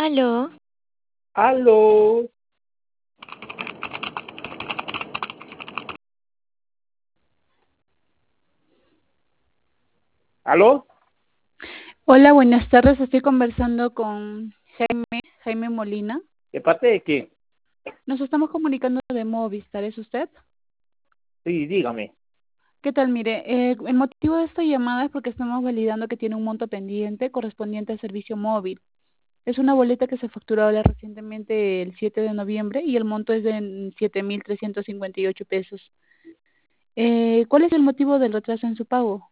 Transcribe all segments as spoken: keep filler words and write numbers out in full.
Aló, Aló, aló, Hola, buenas tardes. Estoy conversando con Jaime, Jaime Molina. ¿de parte de quién? Nos estamos comunicando de Movistar, ¿es usted? Sí, dígame. ¿Qué tal? Mire, eh, el motivo de esta llamada es porque estamos validando que tiene un monto pendiente correspondiente al servicio móvil. Es una boleta que se facturó ahora recientemente el siete de noviembre y el monto es de siete mil trescientos cincuenta y ocho pesos. Eh, ¿cuál es el motivo del retraso en su pago?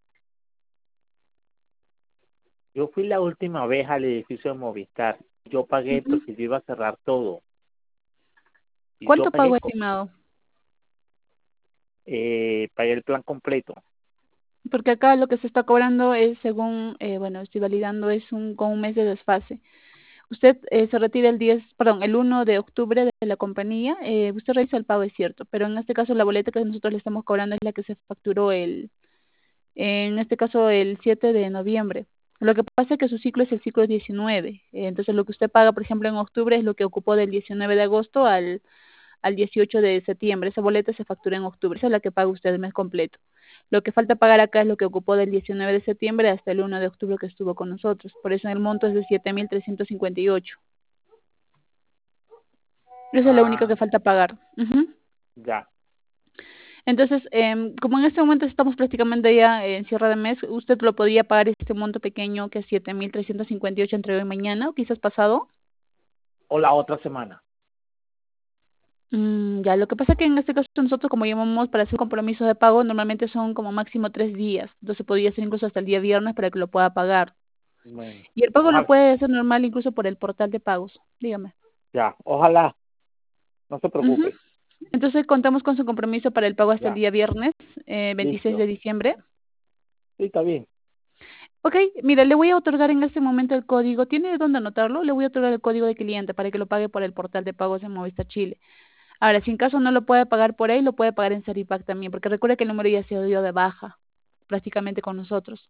Yo fui la última vez al edificio de Movistar. Yo pagué Ujú. porque yo iba a cerrar todo. Y yo ¿Cuánto pagué, pago co- estimado? eh, pagué el plan completo. Porque acá lo que se está cobrando es, según, eh, bueno, estoy validando, es un con un mes de desfase. Usted eh, se retira el diez, perdón, el uno de octubre de la compañía, eh, usted realiza el pago, es cierto, pero en este caso la boleta que nosotros le estamos cobrando es la que se facturó el, en este caso el siete de noviembre. Lo que pasa es que su ciclo es el ciclo diecinueve, eh, entonces lo que usted paga, por ejemplo, en octubre es lo que ocupó del diecinueve de agosto al, al dieciocho de septiembre. Esa boleta se factura en octubre, esa es la que paga usted el mes completo. Lo que falta pagar acá es lo que ocupó del diecinueve de septiembre hasta el uno de octubre que estuvo con nosotros. Por eso el monto es de siete mil trescientos cincuenta y ocho. Esa es la única Ah, que falta pagar. Ujú. ya. Entonces, em, como en este momento estamos prácticamente ya en cierre de mes, usted lo podría pagar este monto pequeño que es siete mil trescientos cincuenta y ocho entre hoy y mañana o quizás pasado. O la otra semana. Mm, ya, lo que pasa es que en este caso nosotros como llamamos para hacer compromiso de pago, normalmente son como máximo tres días. Entonces podría ser incluso hasta el día viernes para que lo pueda pagar. Bueno, Y el pago lo ojalá, puede hacer normal incluso por el portal de pagos. Dígame. ya, ojalá, no se Ujú. preocupe. Entonces contamos con su compromiso para el pago hasta el Ya, día viernes, eh, veintiséis de listo. diciembre. Sí, está bien. Ok, mira, le voy a otorgar en este momento el código. ¿Tiene dónde anotarlo? Le voy a otorgar el código de cliente para que lo pague por el portal de pagos de Movistar Chile. Ahora, si en caso no lo puede pagar por ahí, lo puede pagar en Seripack también, porque recuerde que el número ya se dio de baja prácticamente con nosotros.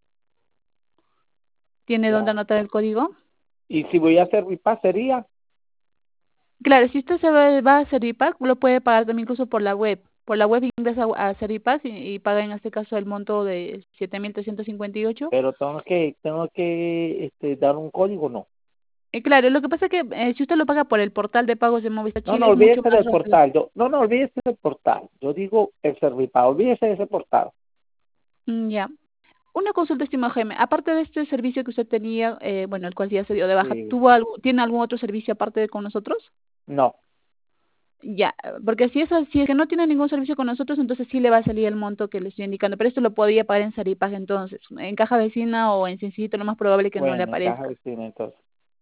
¿Tiene dónde Ya. anotar el código? Y si voy a hacer mi sería, Claro, si usted se va, va a Seripack, lo puede pagar también incluso por la web. Por la web ingresa a Seripack y, y paga en este caso el monto de siete mil trescientos cincuenta y ocho. pero tengo que, tengo que este, dar un código, no. Eh, claro, lo que pasa es que eh, si usted lo paga por el portal de pagos de Movistar No, Chile no, es mucho olvídese más del rápido. portal. Yo, no, no, olvídese del portal. Yo digo el Servipago, olvídese de ese portal. Mm, ya. Una consulta, estimado Jaime. Aparte de este servicio que usted tenía, eh, bueno, el cual ya se dio de baja, Sí. ¿tuvo algo, ¿tiene algún otro servicio aparte de con nosotros? No, Ya, porque si es, si es que no tiene ningún servicio con nosotros, entonces sí le va a salir el monto que le estoy indicando. Pero esto lo podría pagar en Saripag entonces. En caja vecina o en Sencillito lo más probable es que no le bueno, en caja aparezca. vecina entonces.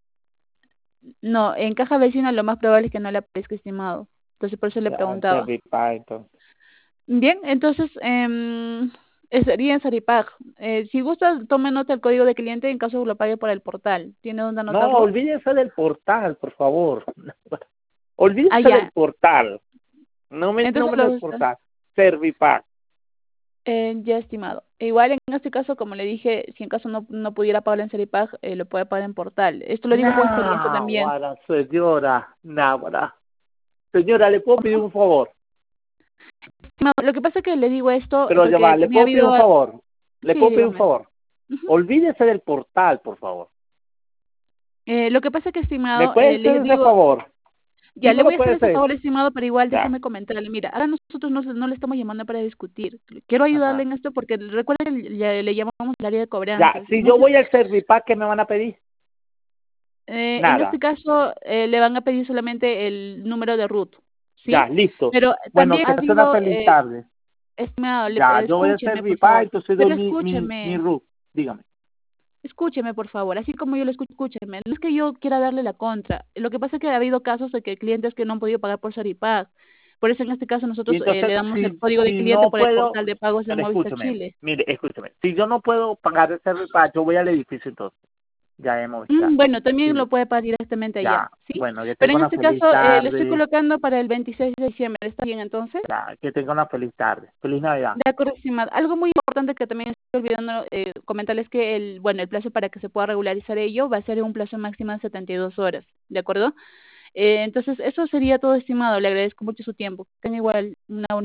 No, en caja vecina lo más probable es que no le aparezca, estimado. Entonces por eso le Ya, en preguntaba. Servipago entonces. Bien, entonces eh, sería en Saripag. Eh, si gusta, tome nota del código de cliente en caso lo pague por el portal. ¿Tiene dónde No, anotarlo? olvídese del portal, por favor. Ah, Olvídese del ya. portal. No me Entonces nombres lo del gusta. portal. Servipago. Eh, ya, estimado. E igual en este caso, como le dije, si en caso no, no pudiera pagar en Seripag, eh, lo puede pagar en portal. Esto lo digo por experiencia también. Náguara, señora, náguara. Señora, ¿le puedo pedir ¿Cómo? un favor? Estimado, lo que pasa es que le digo esto Pero ya va, porque ¿le también ha puedo pedir un habido... favor? ¿Le Sí, puedo pedir un dígame. favor? Ujú. Olvídese del portal, por favor. Eh, lo que pasa es que, ¿Me estimado, puede eh, hacer le ese digo, favor? Sí ya, le me lo voy a hacer puede ese hacer. favor, estimado, pero igual Ya. déjeme comentarle. Mira, ahora nosotros no, no le estamos llamando para discutir. Quiero ayudarle Ajá. en esto porque recuerda que le, le llamamos al área de Ya, cobranzas. si No yo sé, voy al Servipack, ¿qué me van a pedir? eh, en este Nada. caso, eh, le van a pedir solamente el número de root, Ya, ¿sí? listo. Pero Bueno, también que ha pase una habido, feliz eh, tarde. estimado, le- Ya, eh, yo voy al escúcheme, por Servipack, favor. entonces doy Pero mi, mi, mi escúcheme, root. Dígame. escúcheme, por favor. Así como yo lo escucho, escúcheme. No es que yo quiera darle la contra. Lo que pasa es que ha habido casos de que clientes que no han podido pagar por Saripag. Por eso en este caso Y nosotros eh, entonces, le damos el si, código de si cliente no por el puedo, portal de pagos de pero Movistar escúcheme, Chile. mire, escúcheme. Si yo no puedo pagar el Servipack, yo voy al edificio entonces. Ya hemos Mm, visto. bueno, también Sí, lo puede pagar directamente allá, ya. ¿sí? Bueno, que Pero tenga en una este feliz caso eh, lo estoy tarde. colocando para el veintiséis de diciembre. ¿Está bien entonces? Ya, que tenga una feliz tarde. Feliz Navidad. De acuerdo, estimado. Algo muy importante que también estoy olvidando eh, comentarles que el, bueno, el plazo para que se pueda regularizar ello va a ser un plazo máximo de setenta y dos horas. ¿de acuerdo? Eh, entonces, eso sería todo, estimado. Le agradezco mucho su tiempo. Tenga igual una bonita